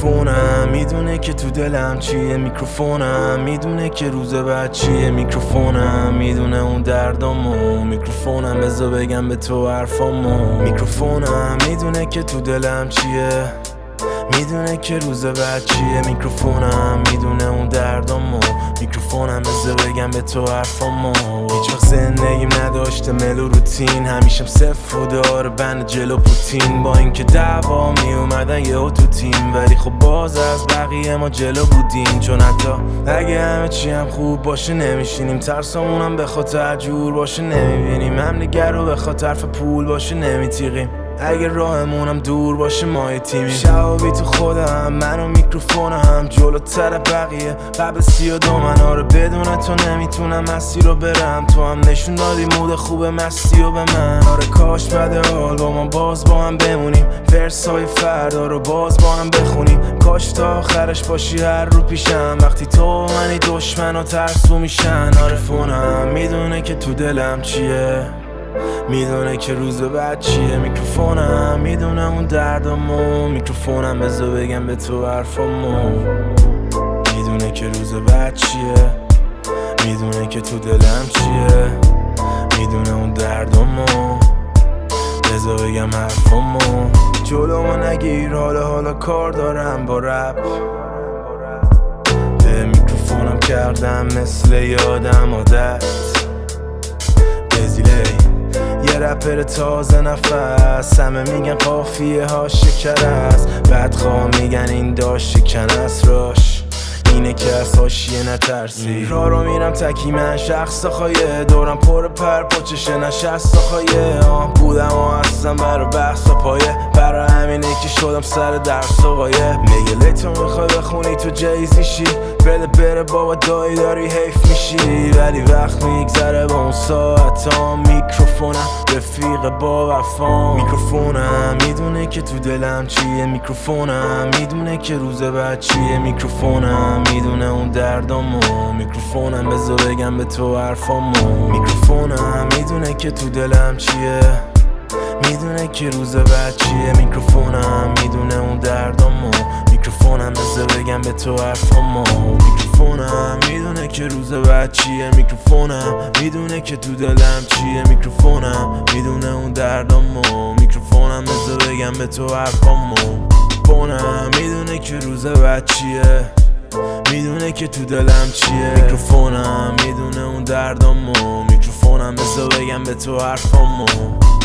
میکروفونم میدونه که تو دلم چیه، میکروفونم میدونه که روز بعد چیه، میکروفونم میدونه اون دردامو، میکروفونم بذار بگم به تو حرفامو، میکروفونم میدونه که تو دلم چیه، میدونه که روز بعد چیه، میکروفونم میدونه اون دردامو، میکروفونم بذار بگم به تو حرفامو. هیچ وقت زندگیم نداشته ملو روتین، همیشم صفر و داره بند جلو پوتین، با اینکه دعوا می اومدن یهو تو تیم، ولی خب باز از بقیه ما جلو بودیم، چون حتی اگه همه چی هم خوب باشه نمیشینیم، ترسامونم به خاطر جور باشه نمیبینیم، هم دیگر رو به خاطر پول باشه نمیتیقیم، اگه راهمونم دور باشه ما یه تیمی. شبابی تو خودم من و میکروفونم جلوتر بقیه، قبل 32 من آره بدون تو نمیتونم مسیر رو برم، تو هم نشون دادی مود خوب مستی و به من، آره کاش بعد حال با ما باز با هم بمونیم، ورسای فردا رو باز با هم بخونیم، کاش تا آخرش باشی هر رو پیشم، وقتی تو منی دشمن و ترسو میشن. آره فونم میدونه که تو دلم چیه، میدونه که روز بعد چیه، میکروفونم میدونه اون دردامو، میکروفونم بذار بگم به تو حرفامو، میدونه که روز بعد چیه، میدونه که تو دلم چیه، میدونه اون دردامو، بذار بگم حرفامو. جلومو نگیر حالا کار دارم با رپ، به میکروفونم کردم مثل یادم عادت، بزیلی یه رپر تازه نفس، همه میگن قافیه ها شکر است، بدخواه میگن این داشت شکن است، راش اینه که از حاشیه نترسی، راه رو میرم تکی من شخص خواهیه، دورم پر پاچشه نشست خواهیه، بودم و هستم برا بحث و پایه، برا همینه که شدم سر درس و قایه، میگه لیتو میخوای بخونی تو جیزیشی، بده بره بابا دایی داری حیف میشی، ولی وقت میگذره با اون ساعت ها، میکروفونم رفیق با وفا، میکروفونم میدونه که تو دلم چیه، میکروفونم میدونه که روز بعد چیه، میکروفونم میدونه اون دردامو، میکروفونم بذار بگم به تو حرفامو، میکروفونم میدونه که تو دلم چیه، میدونه که روز بعد چیه، میکروفونم میدونه اون دردامو، میکروفونم بذار بگم به تو حرفامو، میکروفونم میدونه که روز بعد چیه، میکروفونم میدونه که تو دلم چیه، میکروفونم میدونه اون دردامو، میکروفونم بذار بگم به تو حرفامو، میکروفونم میدونه که روز بعد چیه، میدونه که تو دلم چیه، میکروفونم میدونه اون دردامو، میکروفونم بذار بگم به تو حرفامو.